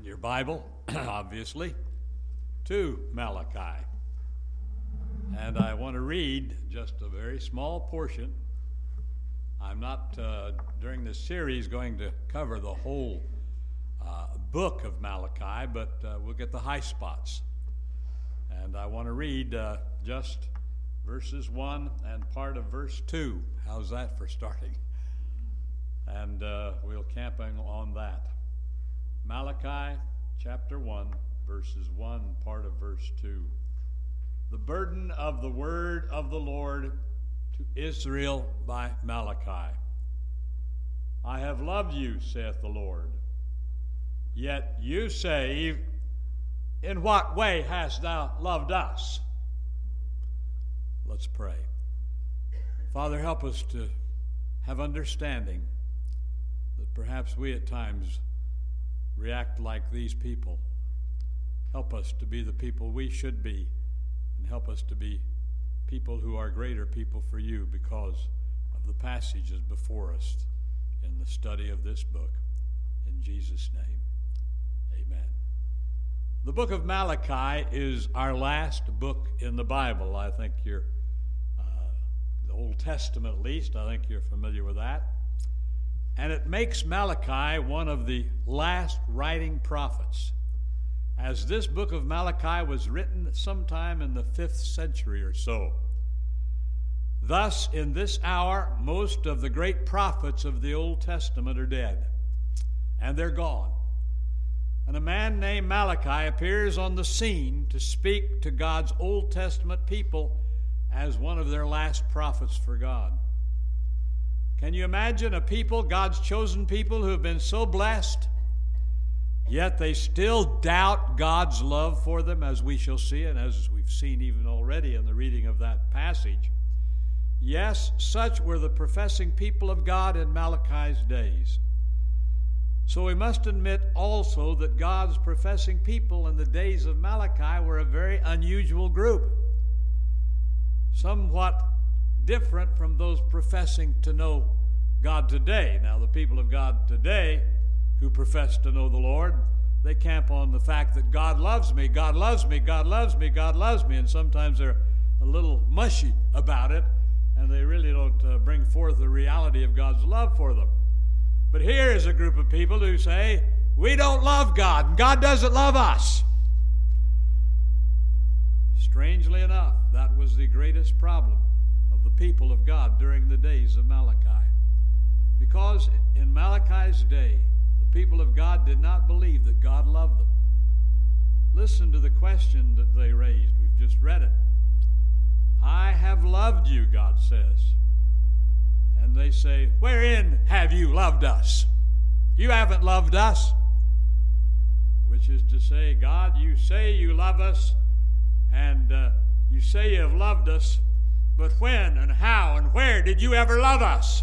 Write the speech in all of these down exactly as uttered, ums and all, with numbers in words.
your Bible, obviously, to Malachi. And I want to read just a very small portion. I'm not, uh, during this series, going to cover the whole uh, book of Malachi, but uh, we'll get the high spots. And I want to read uh, just verses one and part of verse two. How's that for starting? And uh, we'll camp on that. Malachi chapter one, verses one, part of verse two. The burden of the word of the Lord to Israel by Malachi. I have loved you, saith the Lord. Yet you say, in what way hast thou loved us? Let's pray. Father, help us to have understanding that perhaps we at times react like these people. Help us to be the people we should be, and help us to be people who are greater people for you because of the passages before us in the study of this book. In Jesus' name, amen. The book of Malachi is our last book in the Bible. I think you're, uh, the Old Testament at least, I think you're familiar with that. And it makes Malachi one of the last writing prophets, as this book of Malachi was written sometime in the fifth century or so. Thus, in this hour, most of the great prophets of the Old Testament are dead, and they're gone. And a man named Malachi appears on the scene to speak to God's Old Testament people as one of their last prophets for God. Can you imagine a people, God's chosen people, who have been so blessed, yet they still doubt God's love for them, as we shall see, and as we've seen even already in the reading of that passage? Yes, such were the professing people of God in Malachi's days. So we must admit also that God's professing people in the days of Malachi were a very unusual group, somewhat different from those professing to know God today. Now, the people of God today who profess to know the Lord, they camp on the fact that God loves me, God loves me, God loves me, God loves me, and sometimes they're a little mushy about it, and they really don't uh, bring forth the reality of God's love for them. But here is a group of people who say, we don't love God, and God doesn't love us. Strangely enough, that was the greatest problem of the people of God during the days of Malachi. Because in Malachi's day, the people of God did not believe that God loved them. Listen to the question that they raised. We've just read it. I have loved you, God says. And they say, wherein have you loved us? You haven't loved us. Which is to say, God, you say you love us, and uh, you say you have loved us, but when and how and where did you ever love us?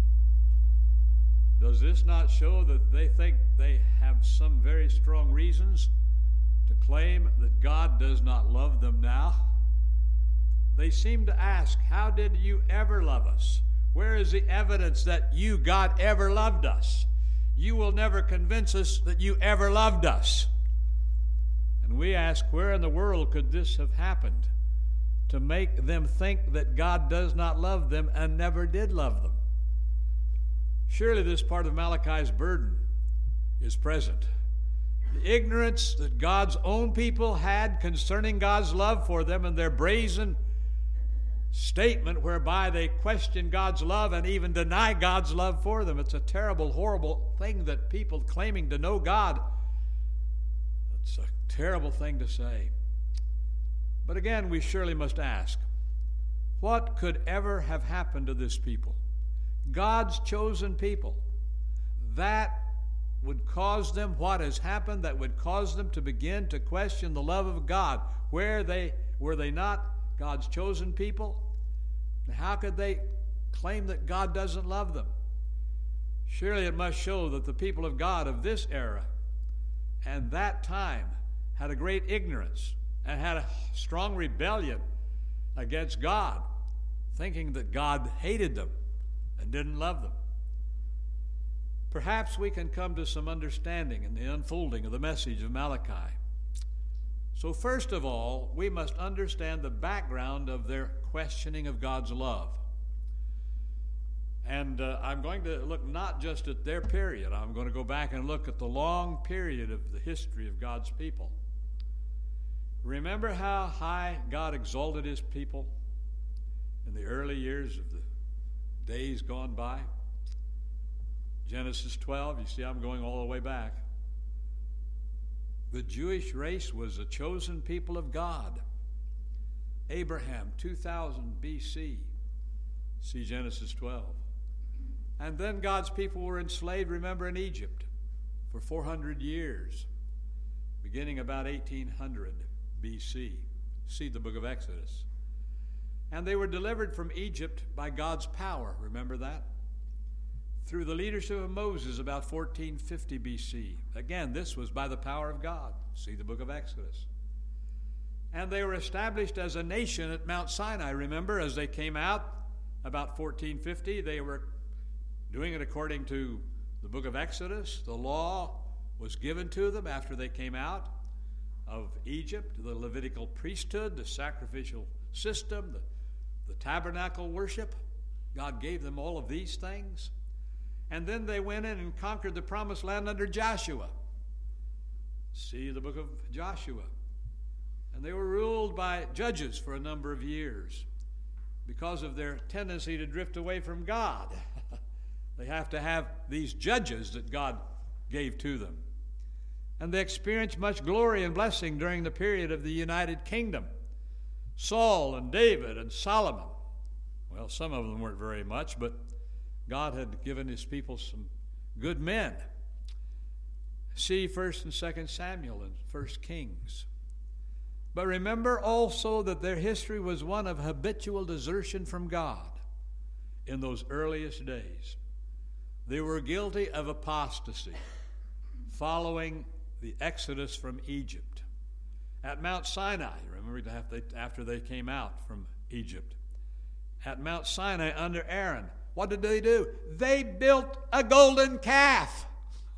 Does this not show that they think they have some very strong reasons to claim that God does not love them now? They seem to ask, how did you ever love us? Where is the evidence that you, God, ever loved us? You will never convince us that you ever loved us. And we ask, where in the world could this have happened to make them think that God does not love them and never did love them? Surely this part of Malachi's burden is present. The ignorance that God's own people had concerning God's love for them, and their brazen statement whereby they question God's love and even deny God's love for them. It's a terrible, horrible thing that people claiming to know God, that's a terrible thing to say. But again, we surely must ask, what could ever have happened to this people? God's chosen people. That would cause them, what has happened, that would cause them to begin to question the love of God. Where they were they not God's chosen people? How could they claim that God doesn't love them? Surely it must show that the people of God of this era and that time had a great ignorance and had a strong rebellion against God, thinking that God hated them and didn't love them. perhaps we can come to some understanding in the unfolding of the message of Malachi. So first of all, we must understand the background of their questioning of God's love. And uh, I'm going to look not just at their period. I'm going to go back and look at the long period of the history of God's people. Remember how high God exalted his people in the early years of the days gone by? Genesis twelve, you see I'm going all the way back. The Jewish race was a chosen people of God. Abraham, two thousand B C. See Genesis twelve. And then God's people were enslaved, remember, in Egypt for four hundred years, beginning about eighteen hundred B C. See the book of Exodus. And they were delivered from Egypt by God's power, remember that? Through the leadership of Moses about fourteen fifty B C. Again, this was by the power of God. See the book of Exodus. And they were established as a nation at Mount Sinai. Remember, as they came out about fourteen fifty, they were doing it according to the book of Exodus. The law was given to them after they came out of Egypt, the Levitical priesthood, the sacrificial system, the, the tabernacle worship. God gave them all of these things. And then they went in and conquered the promised land under Joshua. See the book of Joshua. And they were ruled by judges for a number of years because of their tendency to drift away from God. They have to have these judges that God gave to them. And they experienced much glory and blessing during the period of the United Kingdom. Saul and David and Solomon. Well, some of them weren't very much, but God had given his people some good men. See First and Second Samuel and First Kings. But remember also that their history was one of habitual desertion from God in those earliest days. They were guilty of apostasy following the exodus from Egypt. At Mount Sinai, remember after they came out from Egypt. At Mount Sinai under Aaron, what did they do? They built a golden calf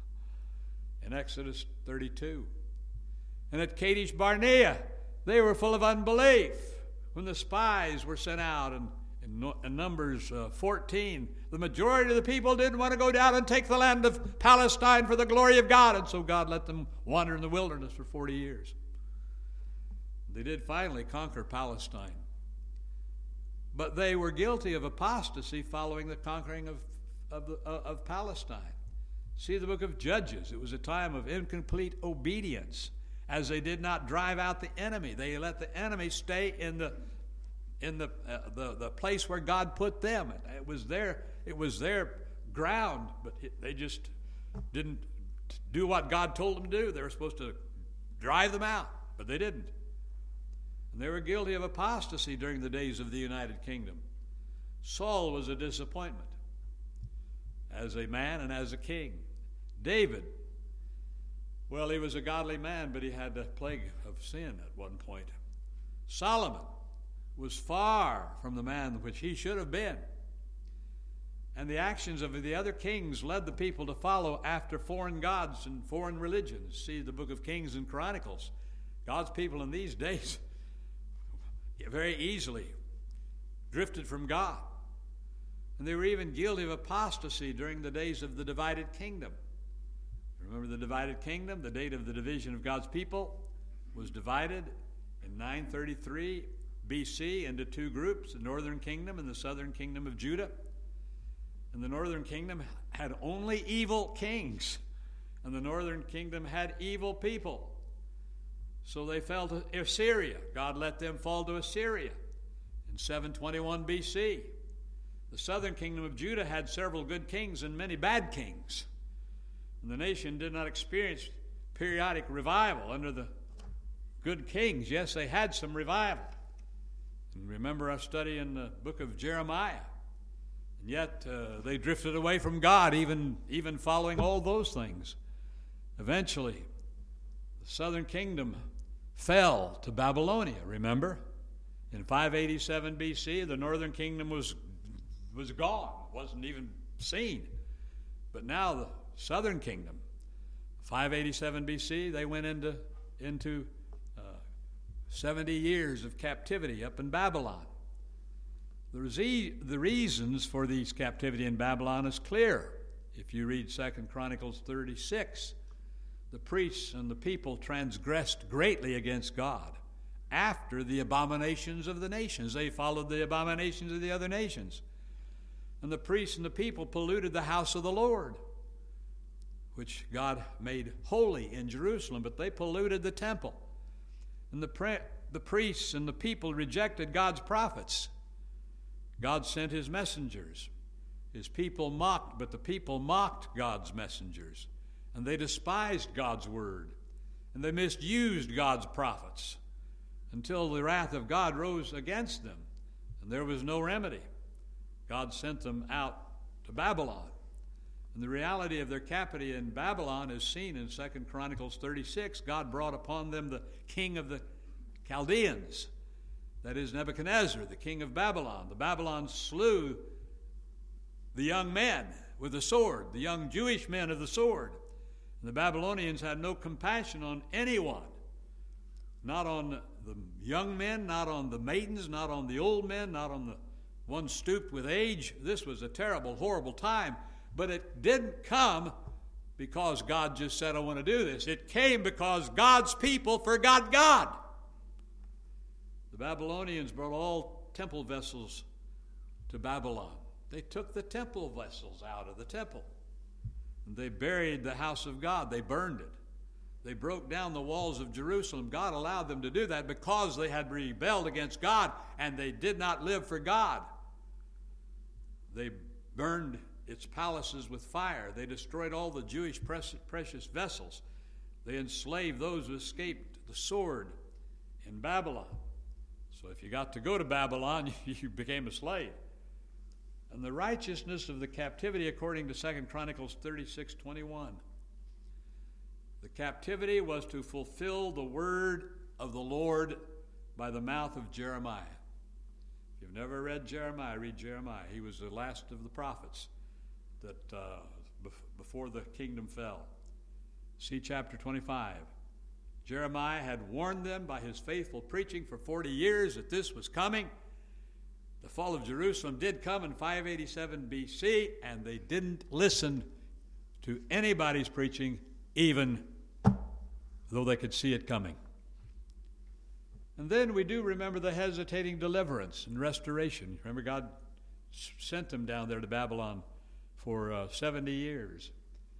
in Exodus thirty-two. And at Kadesh Barnea, they were full of unbelief when the spies were sent out. And in, in Numbers uh, fourteen, the majority of the people didn't want to go down and take the land of Palestine for the glory of God. And so God let them wander in the wilderness for forty years. They did finally conquer Palestine. But they were guilty of apostasy following the conquering of, of, the, uh, of Palestine. See the book of Judges. It was a time of incomplete obedience as they did not drive out the enemy. They let the enemy stay in the in the uh, the, the place where God put them. It was their, it was their ground, but they just didn't do what God told them to do. They were supposed to drive them out, but they didn't. And they were guilty of apostasy during the days of the United Kingdom. Saul was a disappointment as a man and as a king. David, well, he was a godly man, but he had a plague of sin at one point. Solomon was far from the man which he should have been. And the actions of the other kings led the people to follow after foreign gods and foreign religions. See the book of Kings and Chronicles. God's people in these days very easily drifted from God. And they were even guilty of apostasy during the days of the divided kingdom. Remember the divided kingdom? The date of the division of God's people was divided in nine thirty-three B C into two groups, the northern kingdom and the southern kingdom of Judah. And the northern kingdom had only evil kings, and the northern kingdom had evil people. So they fell to Assyria. God let them fall to Assyria in seven twenty-one B C. The southern kingdom of Judah had several good kings and many bad kings. And the nation did not experience periodic revival under the good kings. Yes, they had some revival. And remember our study in the book of Jeremiah. And yet uh, they drifted away from God, even, even following all those things. Eventually, the southern kingdom fell to Babylonia, remember? In five eighty-seven B C, the northern kingdom was, was gone, wasn't even seen. But now the southern kingdom, five eighty-seven B C, they went into, into uh, seventy years of captivity up in Babylon. The, re- the reasons for these captivity in Babylon is clear. If you read Second Chronicles thirty-six, the priests and the people transgressed greatly against God after the abominations of the nations. They followed the abominations of the other nations. And the priests and the people polluted the house of the Lord, which God made holy in Jerusalem, but they polluted the temple. And the, pre- the priests and the people rejected God's prophets. God sent his messengers. His people mocked, but the people mocked God's messengers. And they despised God's word. And they misused God's prophets until the wrath of God rose against them. And there was no remedy. God sent them out to Babylon. And the reality of their captivity in Babylon is seen in Second Chronicles thirty-six. God brought upon them the king of the Chaldeans, that is Nebuchadnezzar, the king of Babylon. The Babylons slew the young men with the sword, the young Jewish men of the sword. And the Babylonians had no compassion on anyone, not on the young men, not on the maidens, not on the old men, not on the one stooped with age. This was a terrible, horrible time. But it didn't come because God just said, I want to do this. It came because God's people forgot God. The Babylonians brought all temple vessels to Babylon. They took the temple vessels out of the temple. And they buried the house of God. They burned it. They broke down the walls of Jerusalem. God allowed them to do that because they had rebelled against God and they did not live for God. They burned its palaces with fire. They destroyed all the Jewish precious vessels. They enslaved those who escaped the sword in Babylon. So if you got to go to Babylon, you became a slave. And the righteousness of the captivity, according to Second Chronicles thirty-six twenty-one, the captivity was to fulfill the word of the Lord by the mouth of Jeremiah. If you've never read Jeremiah, read Jeremiah. He was the last of the prophets that uh, before the kingdom fell. See chapter twenty-five. Jeremiah had warned them by his faithful preaching for forty years that this was coming. The fall of Jerusalem did come in five eighty-seven B C, and they didn't listen to anybody's preaching, even though they could see it coming. And then we do remember the hesitating deliverance and restoration. Remember, God sent them down there to Babylon for uh, seventy years.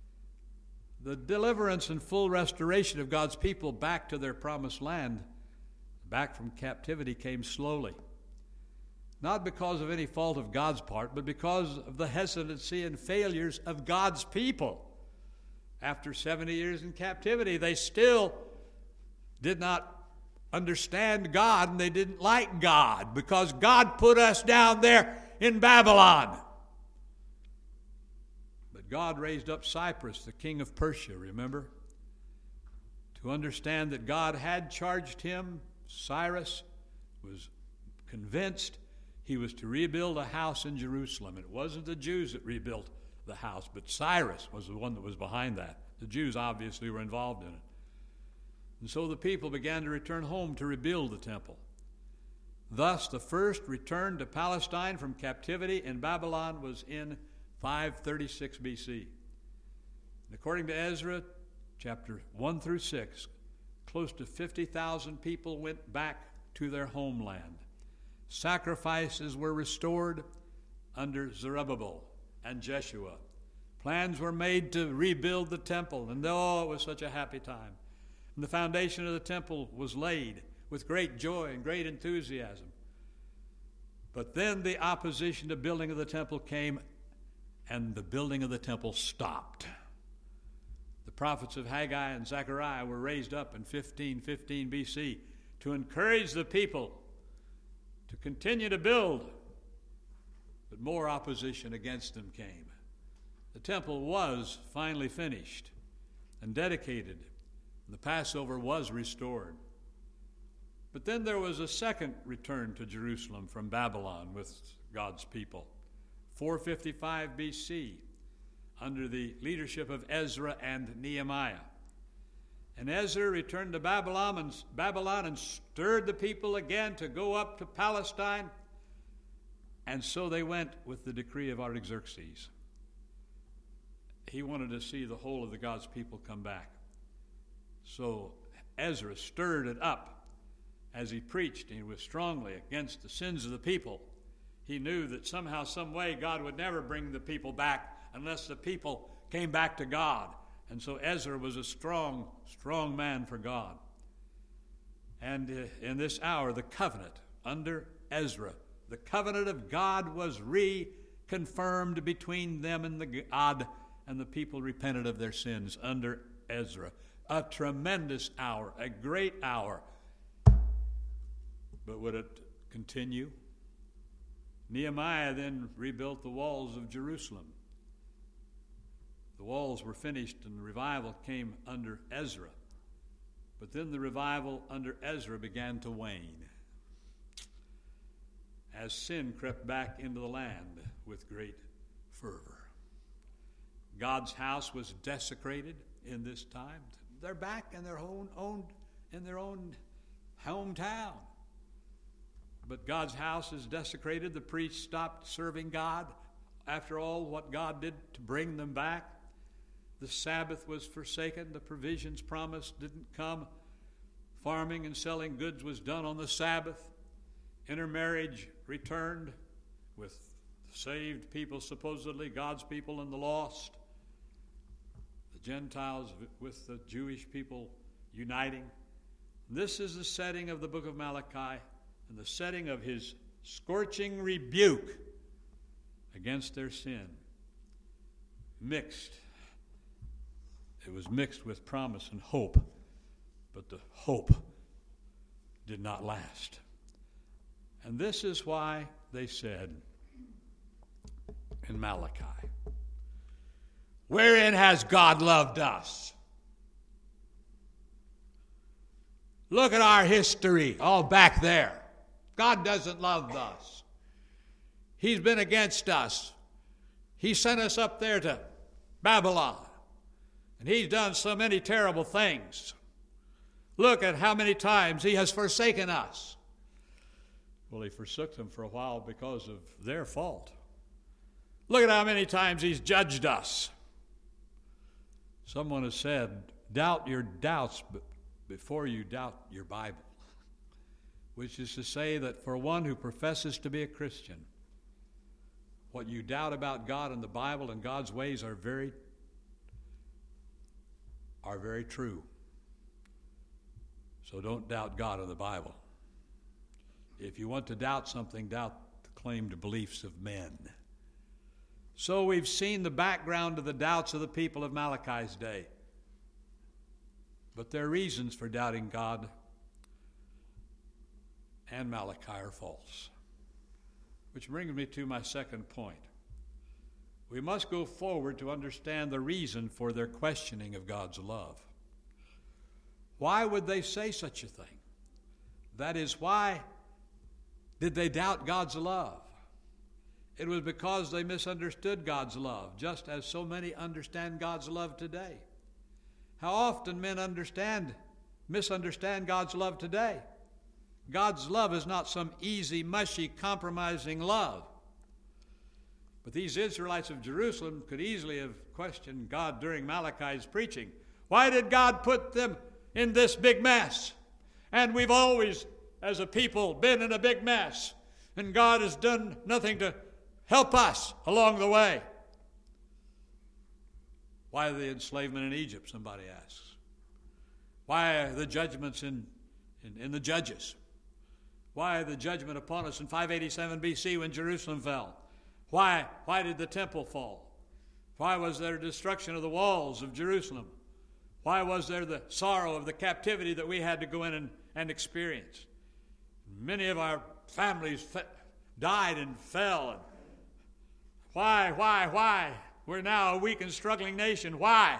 The deliverance and full restoration of God's people back to their promised land, back from captivity, came slowly. Not because of any fault of God's part, but because of the hesitancy and failures of God's people. After seventy years in captivity, they still did not understand God, and they didn't like God because God put us down there in Babylon. But God raised up Cyrus, the king of Persia, remember? To understand that God had charged him. Cyrus was convinced he was to rebuild a house in Jerusalem. It wasn't the Jews that rebuilt the house, but Cyrus was the one that was behind that. The Jews obviously were involved in it. And so the people began to return home to rebuild the temple. Thus, the first return to Palestine from captivity in Babylon was in five thirty-six B C. And according to Ezra, chapter one through six, close to fifty thousand people went back to their homeland. Sacrifices were restored under Zerubbabel and Jeshua. Plans were made to rebuild the temple, and oh, it was such a happy time. And the foundation of the temple was laid with great joy and great enthusiasm. But then the opposition to building of the temple came, and the building of the temple stopped. The prophets of Haggai and Zechariah were raised up in fifteen fifteen B C to encourage the people to continue to build, but more opposition against them came. The temple was finally finished and dedicated, and the Passover was restored. But then there was a second return to Jerusalem from Babylon with God's people. four fifty-five B C, under the leadership of Ezra and Nehemiah. And Ezra returned to Babylon and, Babylon and stirred the people again to go up to Palestine. And so they went with the decree of Artaxerxes. He wanted to see the whole of the God's people come back. So Ezra stirred it up as he preached, and he was strongly against the sins of the people. He knew that somehow, some way, God would never bring the people back unless the people came back to God. And so Ezra was a strong, strong man for God. And uh, in this hour, the covenant under Ezra, the covenant of God was reconfirmed between them and the God, and the people repented of their sins under Ezra. A tremendous hour, a great hour. But would it continue? Nehemiah then rebuilt the walls of Jerusalem. The walls were finished and the revival came under Ezra. But then the revival under Ezra began to wane as sin crept back into the land with great fervor. God's house was desecrated in this time. They're back in their own, own in their own hometown. But God's house is desecrated. The priests stopped serving God. After all, what God did to bring them back. The Sabbath was forsaken. The provisions promised didn't come. Farming and selling goods was done on the Sabbath. Intermarriage returned with saved people, supposedly God's people, and the lost. The Gentiles with the Jewish people uniting. This is the setting of the book of Malachi and the setting of his scorching rebuke against their sin. Mixed. It was mixed with promise and hope, but the hope did not last. And this is why they said in Malachi, wherein has God loved us? Look at our history, all back there. God doesn't love us. He's been against us. He sent us up there to Babylon. And he's done so many terrible things. Look at how many times he has forsaken us. Well, he forsook them for a while because of their fault. Look at how many times he's judged us. Someone has said, doubt your doubts before you doubt your Bible. Which is to say that for one who professes to be a Christian, what you doubt about God and the Bible and God's ways are very are very true. So don't doubt God or the Bible. If you want to doubt something, doubt the claimed beliefs of men. So we've seen the background of the doubts of the people of Malachi's day. But their reasons for doubting God and Malachi are false. Which brings me to my second point. We must go forward to understand the reason for their questioning of God's love. Why would they say such a thing? That is, why did they doubt God's love? It was because they misunderstood God's love, just as so many understand God's love today. How often men understand, misunderstand God's love today? God's love is not some easy, mushy, compromising love. But these Israelites of Jerusalem could easily have questioned God during Malachi's preaching. Why did God put them in this big mess? And we've always, as a people, been in a big mess. And God has done nothing to help us along the way. Why the enslavement in Egypt, somebody asks. Why the judgments in, in, in the Judges? Why the judgment upon us in five eighty-seven B C when Jerusalem fell? Why, why did the temple fall? Why was there destruction of the walls of Jerusalem? Why was there the sorrow of the captivity that we had to go in and, and experience? Many of our families fe- died and fell. And why, why, why? We're now a weak and struggling nation. Why?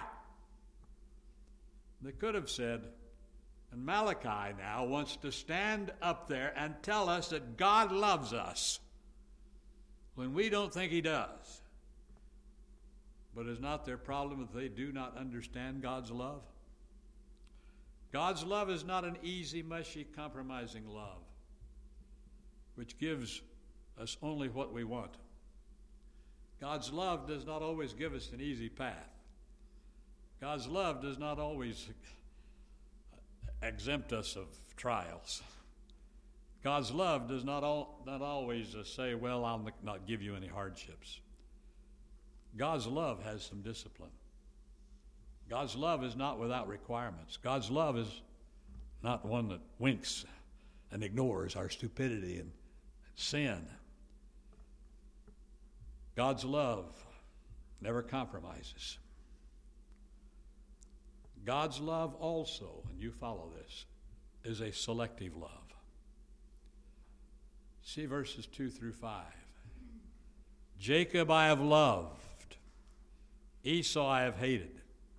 They could have said, and Malachi now wants to stand up there and tell us that God loves us when we don't think he does. But is not their problem that they do not understand God's love? God's love is not an easy, mushy, compromising love, which gives us only what we want. God's love does not always give us an easy path. God's love does not always exempt us of trials. God's love does not all, not always uh, say, well, I'll not give you any hardships. God's love has some discipline. God's love is not without requirements. God's love is not one that winks and ignores our stupidity and sin. God's love never compromises. God's love also, and you follow this, is a selective love. See verses two through five. Jacob I have loved, Esau I have hated.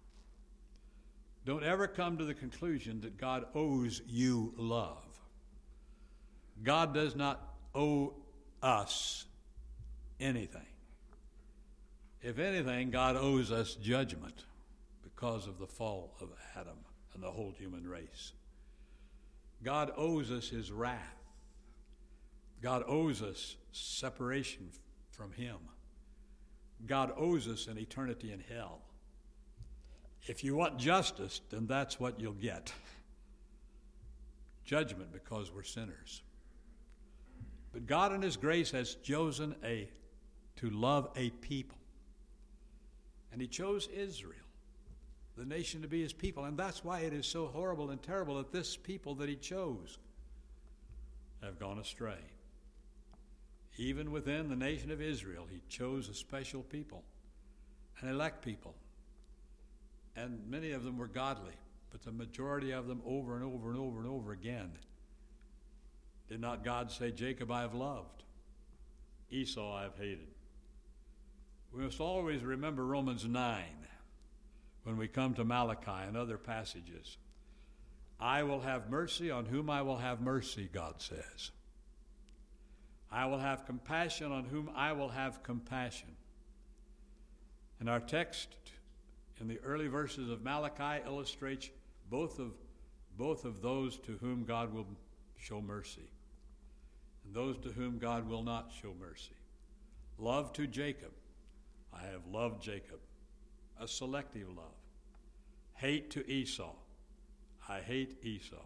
Don't ever come to the conclusion that God owes you love. God does not owe us anything. If anything, God owes us judgment because of the fall of Adam and the whole human race. God owes us his wrath. God owes us separation from him. God owes us an eternity in hell. If you want justice, then that's what you'll get. Judgment because we're sinners. But God in his grace has chosen a to love a people. And he chose Israel, the nation, to be his people. And that's why it is so horrible and terrible that this people that he chose have gone astray. Even within the nation of Israel, he chose a special people, an elect people. And many of them were godly, but the majority of them over and over and over and over again. Did not God say, Jacob I have loved, Esau I have hated? We must always remember Romans nine when we come to Malachi and other passages. I will have mercy on whom I will have mercy, God says. I will have compassion on whom I will have compassion. And our text in the early verses of Malachi illustrates both of, both of those to whom God will show mercy and those to whom God will not show mercy. Love to Jacob. I have loved Jacob, a selective love. Hate to Esau. I hate Esau,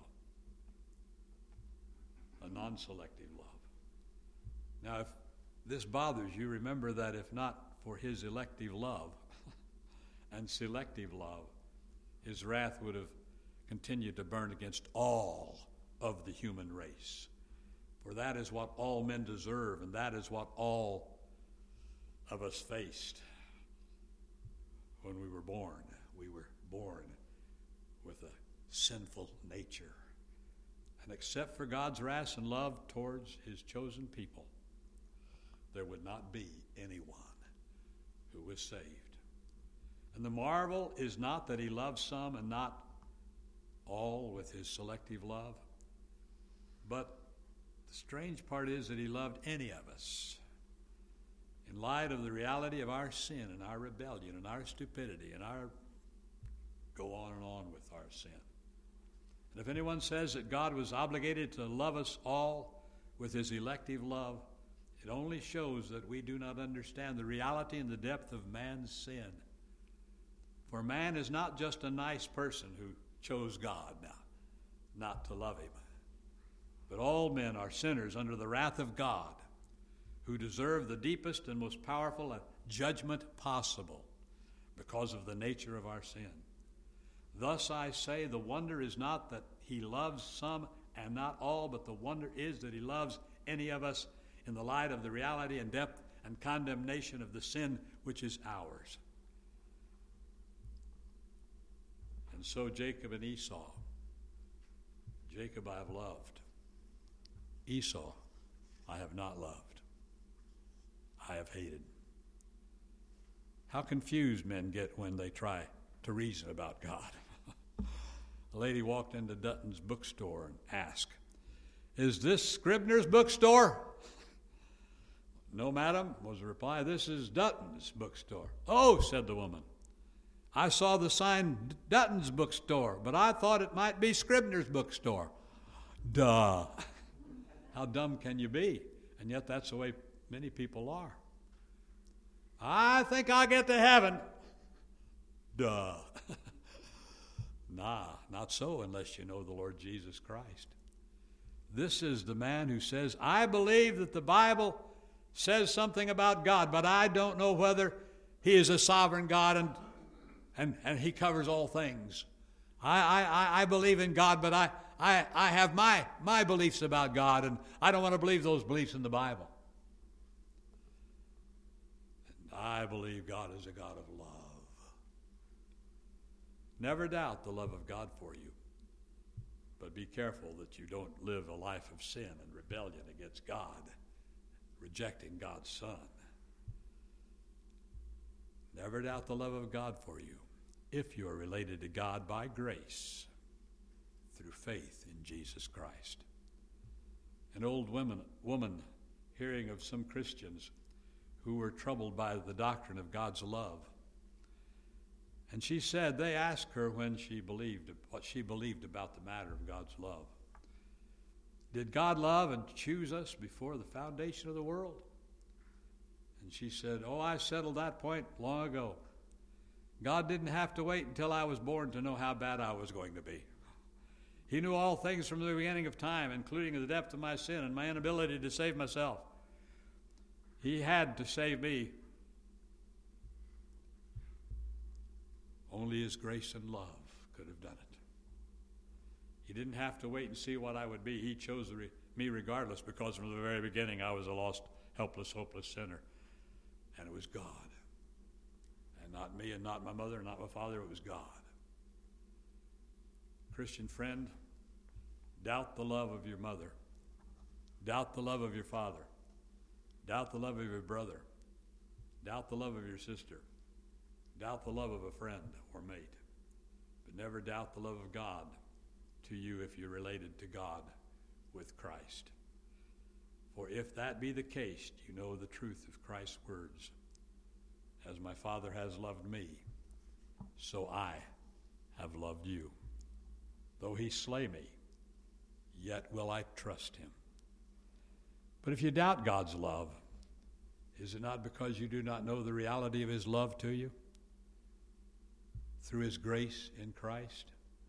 a non-selective love. Now, if this bothers you, remember that if not for his elective love and selective love, his wrath would have continued to burn against all of the human race. For that is what all men deserve, and that is what all of us faced when we were born. We were born with a sinful nature. And except for God's wrath and love towards his chosen people, there would not be anyone who was saved. And the marvel is not that he loves some and not all with his selective love, but the strange part is that he loved any of us in light of the reality of our sin and our rebellion and our stupidity and our go on and on with our sin. And if anyone says that God was obligated to love us all with his elective love, it only shows that we do not understand the reality and the depth of man's sin. For man is not just a nice person who chose God now not to love him, but all men are sinners under the wrath of God, who deserve the deepest and most powerful judgment possible because of the nature of our sin. Thus I say, the wonder is not that he loves some and not all, but the wonder is that he loves any of us in the light of the reality and depth and condemnation of the sin which is ours. And so Jacob and Esau. Jacob I have loved. Esau I have not loved. I have hated. How confused men get when they try to reason about God. A lady walked into Dutton's bookstore and asked, "Is this Scribner's bookstore?" "No, madam," was the reply. "This is Dutton's bookstore." "Oh," said the woman, "I saw the sign Dutton's bookstore, but I thought it might be Scribner's bookstore." Duh. How dumb can you be? And yet that's the way many people are. "I think I'll get to heaven." Duh. Nah, not so unless you know the Lord Jesus Christ. This is the man who says, "I believe that the Bible says something about God, but I don't know whether he is a sovereign God and and, and he covers all things. I, I, I believe in God, but I, I, I have my, my beliefs about God, and I don't want to believe those beliefs in the Bible. And I believe God is a God of love." Never doubt the love of God for you, but be careful that you don't live a life of sin and rebellion against God, rejecting God's Son. Never doubt the love of God for you if you are related to God by grace through faith in Jesus Christ. An old woman, woman hearing of some Christians who were troubled by the doctrine of God's love, and she said they asked her when she believed what she believed about the matter of God's love. "Did God love and choose us before the foundation of the world?" And she said, "Oh, I settled that point long ago. God didn't have to wait until I was born to know how bad I was going to be. He knew all things from the beginning of time, including the depth of my sin and my inability to save myself. He had to save me. Only His grace and love could have done it. He didn't have to wait and see what I would be. He chose me regardless, because from the very beginning I was a lost, helpless, hopeless sinner. And it was God. And not me and not my mother and not my father, it was God. Christian friend, doubt the love of your mother. Doubt the love of your father. Doubt the love of your brother. Doubt the love of your sister. Doubt the love of a friend or mate. But never doubt the love of God to you if you're related to God with Christ. For if that be the case, you know the truth of Christ's words. As my Father has loved me, so I have loved you. Though he slay me, yet will I trust him. But if you doubt God's love, is it not because you do not know the reality of his love to you through his grace in Christ?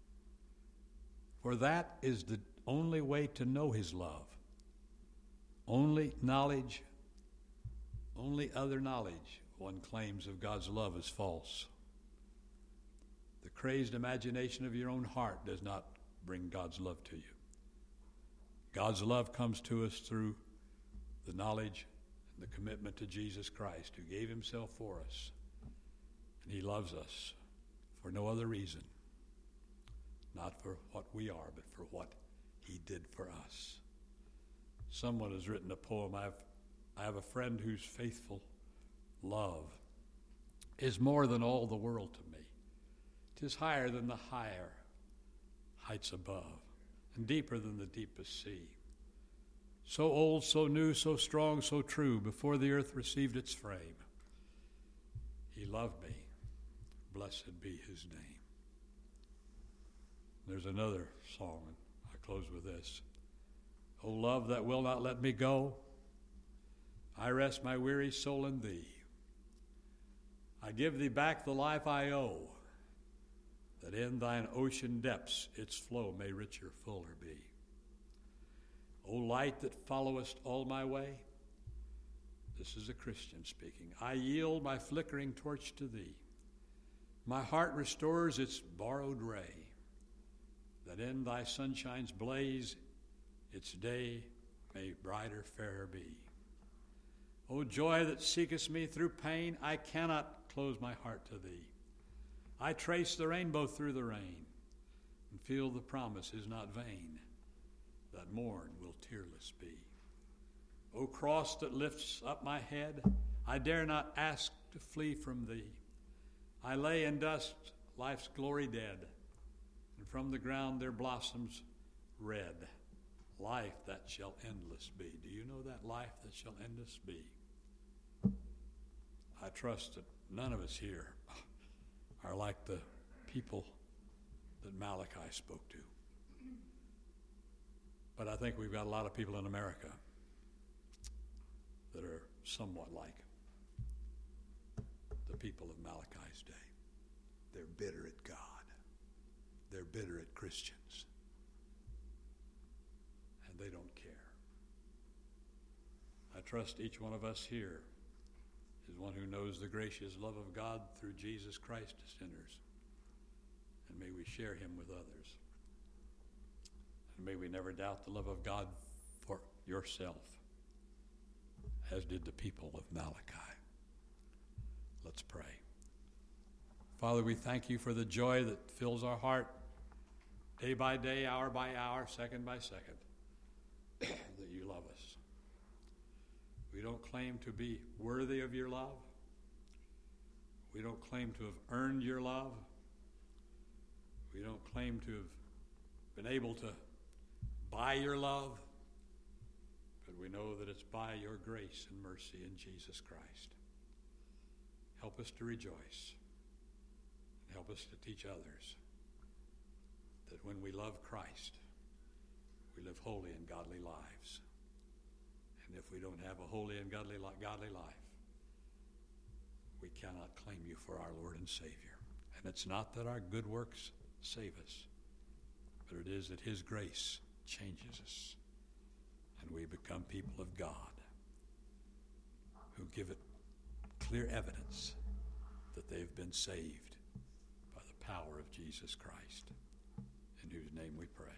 For that is the only way to know his love. Only knowledge, only other knowledge one claims of God's love is false. The crazed imagination of your own heart does not bring God's love to you. God's love comes to us through the knowledge and the commitment to Jesus Christ, who gave himself for us. And he loves us for no other reason, not for what we are, but for what he did for us. Someone has written a poem. I have, I have a friend whose faithful love is more than all the world to me. 'Tis higher than the higher heights above, and deeper than the deepest sea. So old, so new, so strong, so true, before the earth received its frame. He loved me. Blessed be his name. There's another song, and I close with this. O love that will not let me go, I rest my weary soul in thee. I give thee back the life I owe, that in thine ocean depths its flow may richer, fuller be. O light that followest all my way, this is a Christian speaking, I yield my flickering torch to thee. My heart restores its borrowed ray, that in thy sunshine's blaze its day may brighter, fairer be. O joy that seekest me through pain, I cannot close my heart to thee. I trace the rainbow through the rain, and feel the promise is not vain, that morn will tearless be. O cross that lifts up my head, I dare not ask to flee from thee. I lay in dust life's glory dead, and from the ground there blossoms red life that shall endless be. Do you know that life that shall endless be? I trust that none of us here are like the people that Malachi spoke to. But I think we've got a lot of people in America that are somewhat like the people of Malachi's day. They're bitter at God. They're bitter at Christians. And they don't care. I trust each one of us here is one who knows the gracious love of God through Jesus Christ to sinners. And may we share him with others. And may we never doubt the love of God for yourself, as did the people of Malachi. Let's pray. Father, we thank you for the joy that fills our heart day by day, hour by hour, second by second, that you love us. We don't claim to be worthy of your love. We don't claim to have earned your love. We don't claim to have been able to buy your love. But we know that it's by your grace and mercy in Jesus Christ. Help us to rejoice. And help us to teach others that when we love Christ, we live holy and godly lives. And if we don't have a holy and godly, godly life, we cannot claim you for our Lord and Savior. And it's not that our good works save us, but it is that his grace changes us, and we become people of God who give it clear evidence that they've been saved by the power of Jesus Christ, in whose name we pray.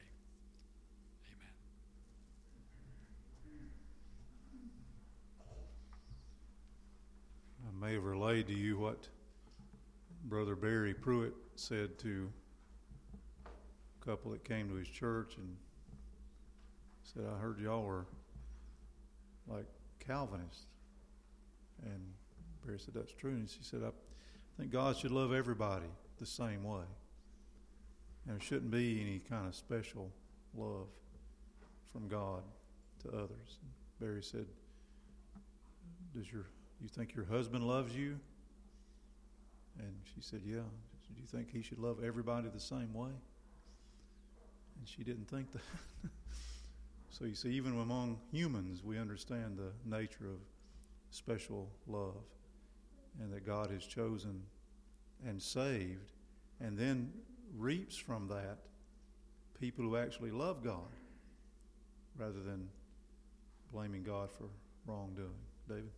I may have relayed to you what Brother Barry Pruitt said to a couple that came to his church and said, I heard y'all were like Calvinists. And Barry said, that's true. And she said, I think God should love everybody the same way. And there shouldn't be any kind of special love from God to others. And Barry said, does your you think your husband loves you? And she said, yeah. Do you think he should love everybody the same way? And she didn't think that. So you see, even among humans, we understand the nature of special love, and that God has chosen and saved and then reaps from that people who actually love God rather than blaming God for wrongdoing. David?